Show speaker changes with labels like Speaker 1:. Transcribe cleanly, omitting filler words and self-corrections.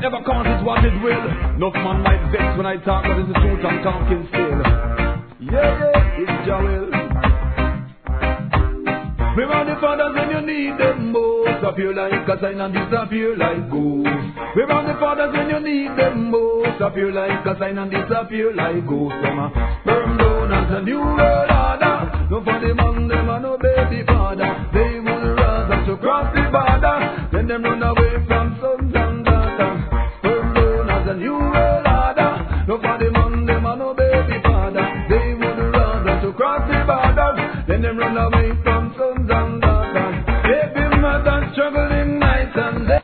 Speaker 1: never cause it what it will. Enough man might vex when I talk, but it's the truth I'm talking still. Yeah, it's Joel. Where are the fathers when you need them most? Appear like a sign and disappear like ghost. Where are the fathers when you need them most? Appear like a sign and disappear like ghost. Them a burn down as a new world order. No for the man, them a no baby father. They would rather to cross the border than them run away from sons and daughters. Burn down as a new world order. No for the man,